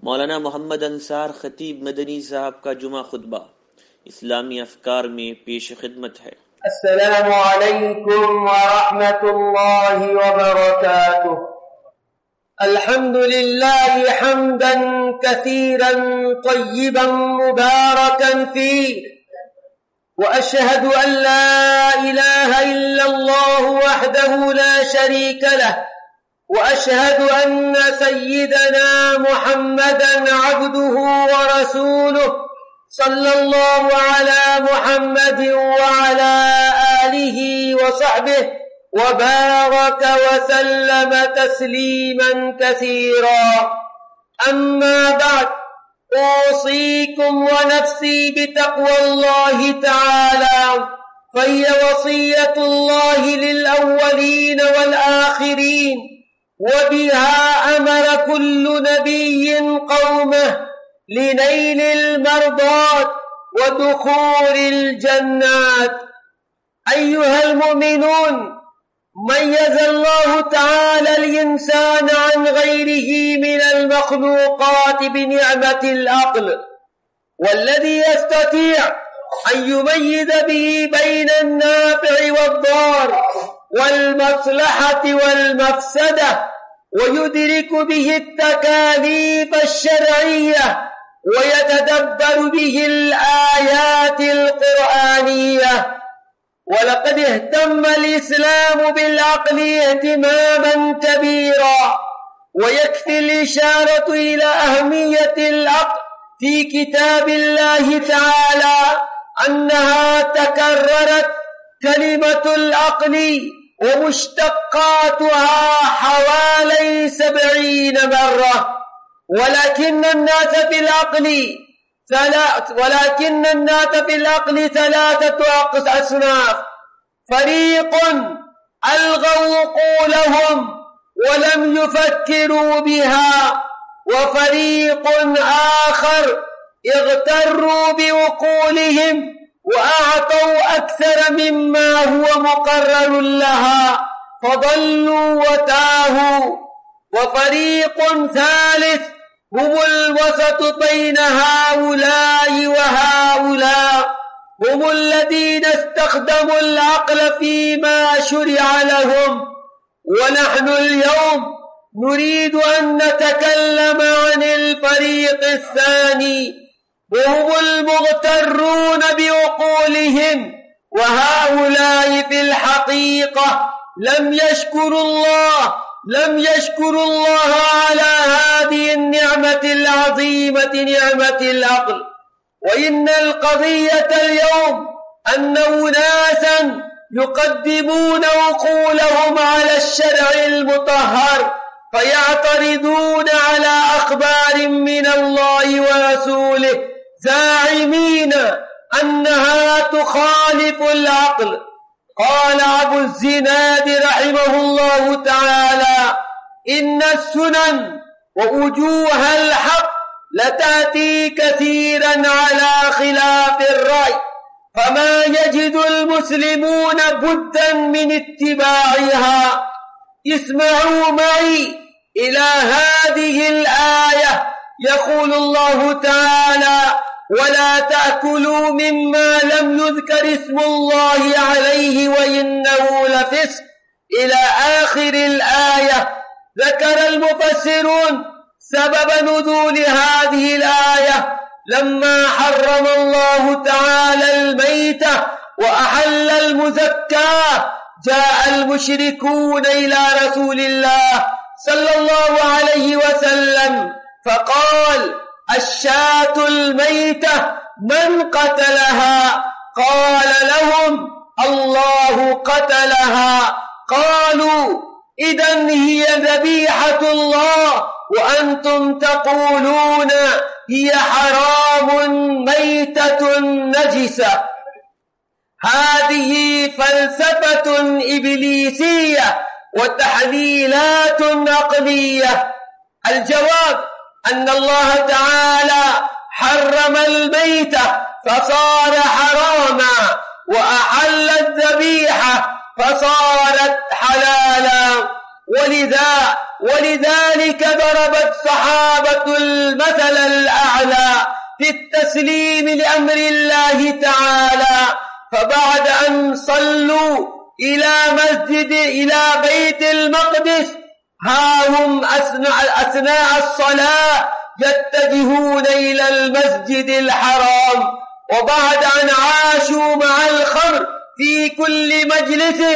मौलाना मोहम्मद अंसार खतीब मदनी साहब का जुमा खुतबा इस्लामी अफकार में पेश खिदमत है। अस्सलामु अलैकुम व रहमतुल्लाहि व बरकातुहू। अल्हम्दुलिल्लाहि हम्दन कसीरन तय्यिबन मुबारकन फीह व अशहदु अन ला इलाहा इल्लल्लाह वहदहु ला शरीका लह وأشهد أن سيدنا محمدا عبده ورسوله صلى الله على محمد وعلى آله وصحبه وبارك وسلم تسليما كثيرا. أما بعد، أوصيكم ونفسي بتقوى الله تعالى، فهي وصية الله للأولين والآخرين، وبها أمر كل نبي قومه لنيل المرضات ودخول الجنات. أيها المؤمنون، ميز الله تعالى الإنسان عن غيره من المخلوقات بنعمة العقل، والذي يستطيع أن يميز به بين النافع والضار والمصلحة والمفسدة، ويدرك به التكاليف الشرعية، ويتدبر به الآيات القرآنية. ولقد اهتم الإسلام بالعقل اهتماما كبيرا، ويكفي الإشارة إلى أهمية العقل في كتاب الله تعالى أنها تكررت كلمة العقل ومشتقاتها حوالي 70 مرة. ولكن الناس في العقل ثلاثة أصناف: فريق ألغوا عقولهم ولم يفكروا بها، وفريق آخر اغتروا بعقولهم وأعطوا أكثر مما هو مقرر لها فضلوا وتاهوا، وفريق ثالث هم الوسط بين هؤلاء وهؤلاء، هم الذين استخدموا العقل فيما شرع لهم. ونحن اليوم نريد أن نتكلم عن الفريق الثاني، وهم المغترون بعقولهم، وهؤلاء في الحقيقة لم يشكروا الله على هذه النعمة العظيمة، نعمة العقل. وإن القضية اليوم أن أناسا يقدمون عقولهم على الشرع المطهر، فيعترضون على أخبار من الله ورسوله زاعمين أنها تخالف العقل. قال أبو الزناد رحمه الله تعالى: إن السنن ووجوه الحق لتأتي كثيرا على خلاف الرأي، فما يجد المسلمون بدا من اتباعها. اسمعوا معي إلى هذه الآية. يقول الله تعالى: ولا تأكلوا مما لم يذكر اسم الله عليه وإنه لفسق، إلى آخر الآية. ذكر المفسرون سبب نزول هذه الآية لما حرم الله تعالى الميتة وأحل المزكاة، جاء المشركون إلى رسول الله صلى الله عليه وسلم فقال: الشاة الميتة من قتلها؟ قال لهم: الله قتلها. قالوا: إذن هي ذبيحة الله وأنتم تقولون هي حرام ميتة نجسة. هذه فلسفة إبليسية وتحليلات عقلية. الجواب أن الله تعالى حرم الميتة فصار حراما، وأحل الذبيحة فصارت حلالا. ولذلك ضرب الصحابة المثل الأعلى في التسليم لأمر الله تعالى. فبعد أن صلوا إلى بيت المقدس، ها هم أثناء الصلاة يتجهون إلى المسجد الحرام. وبعد أن عاشوا مع الخمر في كل مجلس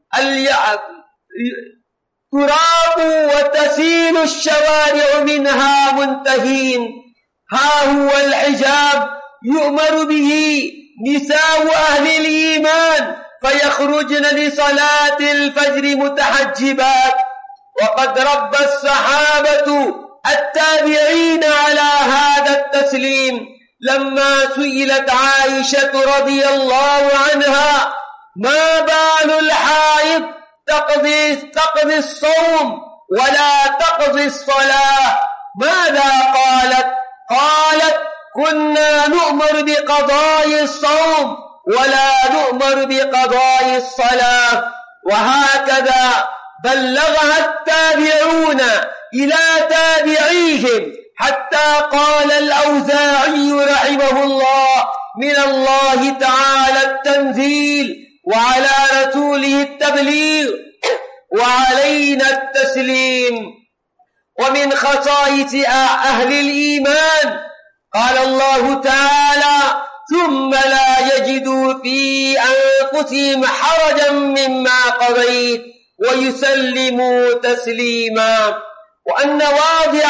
تراب وتسيل الشوارع منها منتهين، ها هو الحجاب يؤمر به نساء أهل الإيمان فيخرجن لصلاة الفجر متحجبات. وقد ربى الصحابة التابعين على هذا التسليم. لما سئلت عائشة رضي الله عنها ما بال الحائض تقضي الصوم ولا تقضي الصلاة، ماذا قالت؟ قالت كنا نؤمر بقضاء الصوم ولا نؤمر بقضاء الصلاة. وهكذا بلغها التابعون إلى تابعيهم، حتى قال الأوزاعي رحمه الله من الله تعالى التنزيل وعلى رسوله التبليغ وعلينا التسليم. ومن خصائص أهل الإيمان قال الله تعالى ثم لا يجدوا في أنفسهم حرجا مما قضيت ويسلموا تسليما. وأن واضع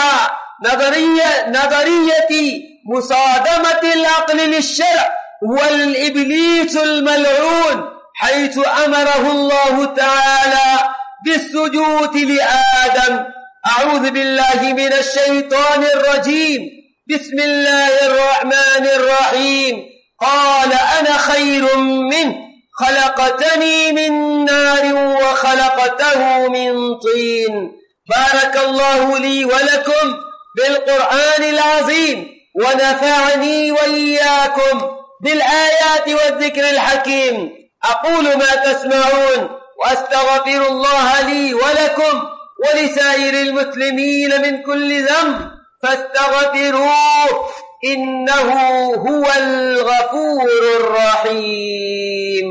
نظرية مصادمة العقل للشرع هو الإبليس الملعون، حيث أمره الله تعالى بالسجود لآدم. أعوذ بالله من الشيطان الرجيم. بسم الله الرحمن الرحيم. قال أنا خير منه خلقتني من نار وخلقته من طين. بارك الله لي ولكم بالقرآن العظيم، ونفعني وإياكم بالآيات والذكر الحكيم. أقول ما تسمعون وأستغفر الله لي ولكم ولسائر المسلمين من كل ذنب فاستغفروه إنه هو الغفور الرحيم.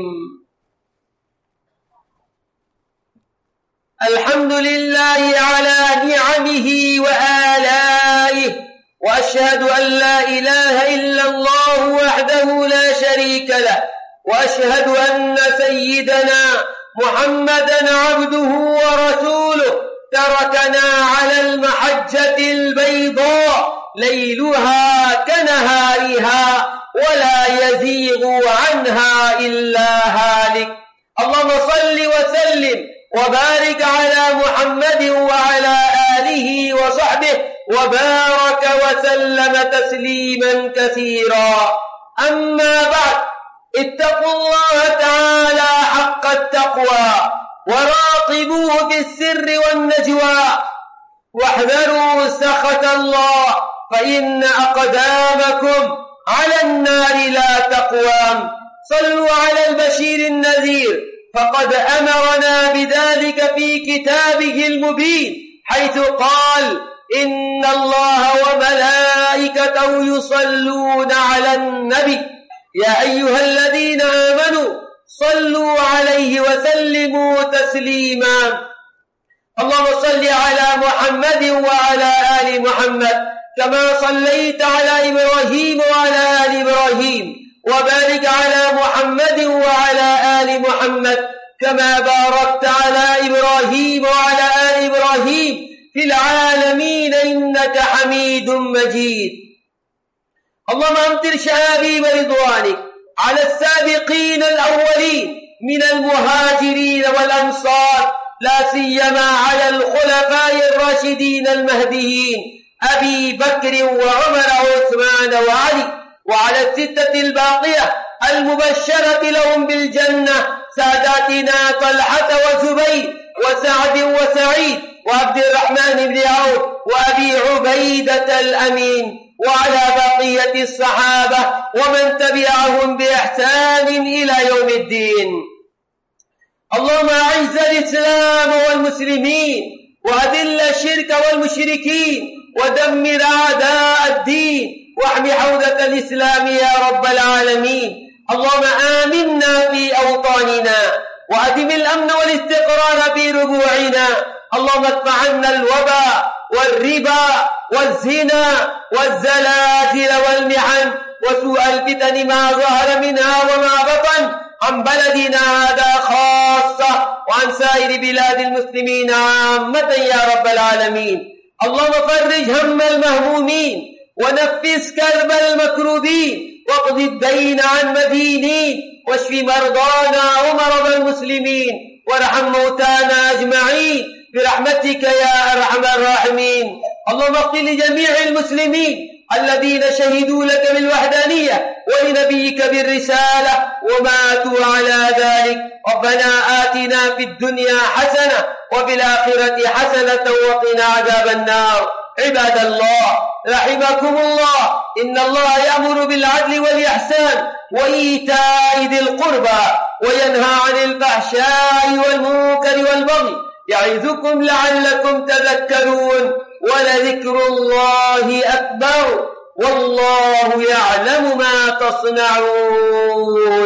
الحمد لله على نعمه وآلائه، وأشهد أن لا إله إلا الله وحده لا شريك له، وأشهد أن سيدنا محمدا عبده ورسوله تركنا على المحجة البيضاء ليلها كنهارها ولا يزيغ عنها إلا هالك. اللهم صل وسلم وبارك على محمد وعلى آله وصحبه وبارك وسلم تسليما كثيرا. أما بعد، اتقوا الله تعالى حق التقوى وراقبوه في السر والنجوى، واحذروا سخط الله فإن أقدامكم على النار لا تقوام. صلوا على البشير النذير، فقد أمرنا بذلك في كتابه المبين، حيث قال إن الله وملائكته يصلون على النبي يا أيها الذين آمنوا صلوا عليه وسلموا تسليما. اللهم صل على محمد وعلى آل محمد كما صليت على إبراهيم وعلى آل إبراهيم، وبارك على محمد وعلى آل محمد كما باركت على إبراهيم وعلى آل إبراهيم في العالمين إنك حميد مجيد. اللهم أمطر شهابيب رضوانك على السابقين الأولين من المهاجرين والأنصار، لا سيما على الخلفاء الراشدين المهديين أبي بكر وعمر وعثمان وعلي، وعلى الستة الباقية المبشرة لهم بالجنة ساداتنا طلحة وزبير وسعد وسعيد وعبد الرحمن بن عوف وأبي عبيدة الأمين، وعلى بقية الصحابة ومن تبعهم بإحسان إلى يوم الدين. اللهم أعز الإسلام والمسلمين وأذل الشرك والمشركين ودمر أعداء الدين واحم حوزة الإسلام يا رب العالمين. اللهم آمنا في أوطاننا وأدم الأمن والاستقرار في ربوعنا. اللهم ادفع عنا الوباء والربا والزنا والزلازل والمحن وسوء الفتن ما ظهر منها وما بطن عن بلدنا هذا خاصة وعن سائر بلاد المسلمين عامة يا رب العالمين. اللهم فرج هم المهمومين ونفس كرب المكروبين واقض الدين عن مدينين واشف مرضانا ومرضى المسلمين وارحم موتانا أجمعين برحمتك يا أرحم الراحمين. اللهم اغفر لجميع المسلمين الذين شهدوا لك بالوحدانية ولنبيك بالرسالة وماتوا على ذلك. ربنا آتنا في الدنيا حسنة وفي الآخرة حسنة وقنا عذاب النار. عباد الله رحمكم الله، إن الله يأمر بالعدل والإحسان وإيتاء ذي القربى وينهى عن الفحشاء والمنكر والبغي يعظكم لعلكم تذكرون. ولذكر الله أكبر والله يعلم ما تصنعون.